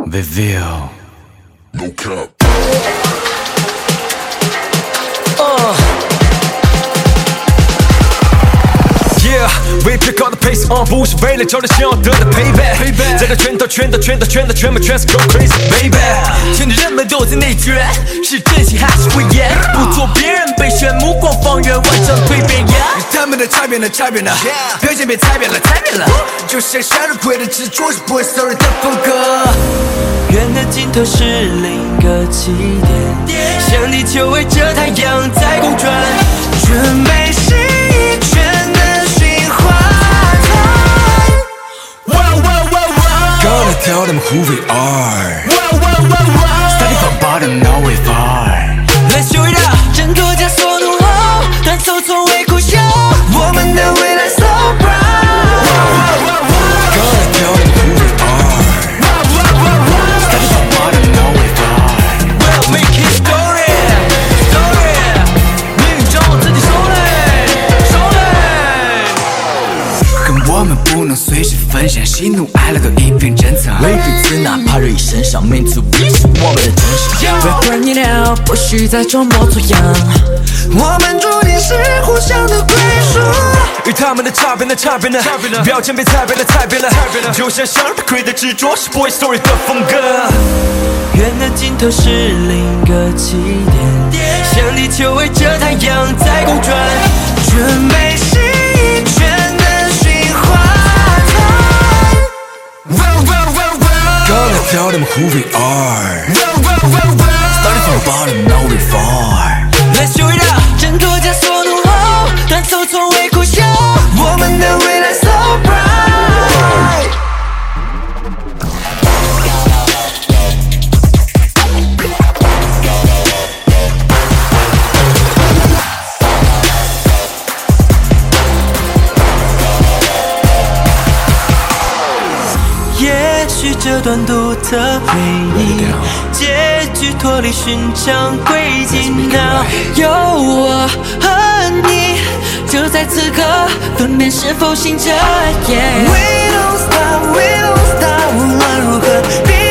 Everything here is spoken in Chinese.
Reveal. No cap. Yeah, we pick up the pace，不是为了交流，想要得到 payback。在这拳头全部全是 go crazy baby。全的人们都在内卷，是真心还是伪言？不做别人备选，目光放远，完成蜕变。他们的差别呢？表现被踩扁了。就像向日葵的执着是不会 sorry 的风格。 圆的尽头是另一个起点，像地球围着太阳在公转，准备是一圈的循环。 Gotta tell them who we are. Starting from bottom, now we far. Let's show it up， 挣脱枷锁怒吼，但走从未苦修，我们的未来 so bright。Gotta tell them who we are。Starting from bottom, now we far。We'll make history， 命运掌握自己手里。 跟我们不能随时分享，喜怒哀乐都一并珍藏。为彼此哪怕日益身上，面对彼此我们的真实。 We're burning out， 不需再装模作样，我们注定是互相的归属。 与他们的差别呢？标签被踩扁了，就像向日葵的执着是 Boy Story 的风格。 圆的尽头是另一个起点，像地球围着太阳在公转，准备是一圈的循环。 Gotta tell them who we are. Starting from bottom, now we far. Let's show it up， 挣脱枷锁怒吼，但走从未苦修，我们的未来 so bright。也许这段独特回忆，结局脱离寻常轨迹。Now 有我和你，就在此刻分辨是否醒着。We don't stop， 无论如何。